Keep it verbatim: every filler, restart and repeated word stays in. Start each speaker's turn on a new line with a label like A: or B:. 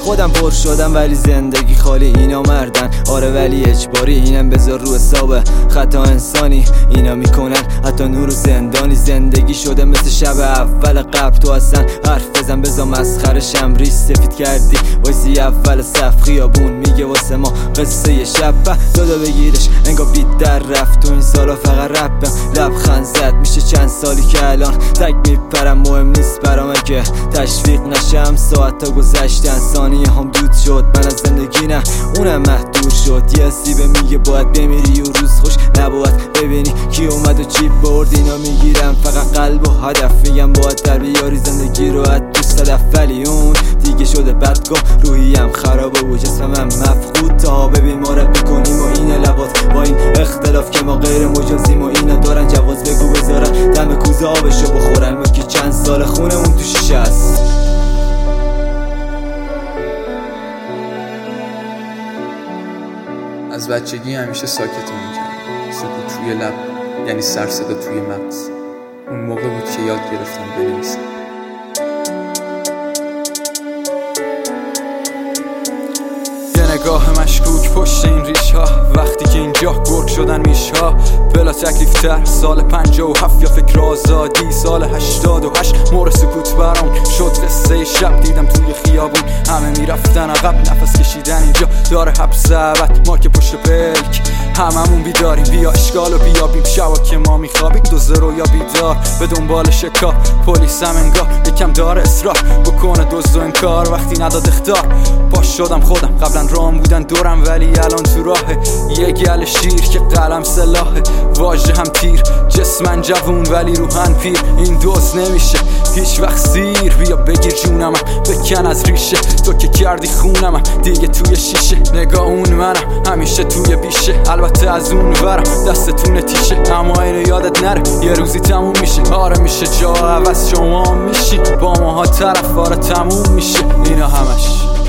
A: خودم پر شدم ولی زندگی خالی، اینا مردن آره ولی اجباری، اینم بذار رو حساب خطا انسانی، اینا میکنن حتی نور و زندانی. زندگی شده مثل شب اول قبل، تو اصلا حرف بزن بذار مسخره شم. ریش سفید کردی وایسی اول صف، خیابون میگه واسه ما قصه یه شب. دادا بگیرش انگار بیت در رفت، تو این سالا فقط رپم لبخند زد. میشه چند سالی که الان تک میپرم، مهم نیست برام که تشویق نشم. ساعت تا گذشتن ثانیه هم دود شد، من از زندگی نه اونم محدود شد. یه سیبه میگه باید بمیری و روز خوش نباید ببینی کی اومد و چی برد. اینا میگیرم فقط قلب و هدف، میگم باید در بیاری زندگی رو از تو صدف، ولی اون دیگه شده بدگاه. روحیم خرابه و جسمم مفقود، تا ببین ما رب میکنیم و این لبات با این اختلاف که ما غیر مجازیم و اینا دارن جواز. بگو بذارن دم کوزه آبشو بخورن، ما که چند سال خونمون تو شیشه است.
B: از بچگی همیشه ساکت میکردم، سکوت توی لب یعنی سر صدا توی مغز. اون موقع بود که یاد گرفتم بنویسم. یه نگاه مشکوک پشت این ریش ها، وقتی که اینجا گرگ شدن میش ها. بلا تکلیف تر سال پنجاه و هفت یا فکر آزادی سال هشتاد و هشت. مور سکوت برام شد قصه شب، دیدم توی خیابون همه میرفتن عقب، نفس کشیدن اینجا داره حبس ابد. ما که پشت پلک هممون بیداریم، بیا اشکالو بیابیم. شبا که ما میخوابیم دو زرو یا بیدار به دنبال شکار. پلیس هم انگار یکم داره اصرار بکنه دزد و انکار، وقتی نداد اختار. باش شدم خودم، قبلا رام بودن دورم ولی الان تو راهه. یه گل شیر که قلم سلاحه، واژه هم تیر، جسمن جوون ولی روحن پیر. این دوست نمیشه هیچ وقت سیر، بیا بگیر جونم بکن از ریشه. تو که کردی خونم دیگه توی شیشه، نگاه اون منم همیشه توی بیشه. البته از اون ورم دستتون تیشه، اما اینو یادت نره یه روزی تموم میشه. آره میشه جا عوض شما میشی، با ماها طرف آره تموم میشه. اینا همش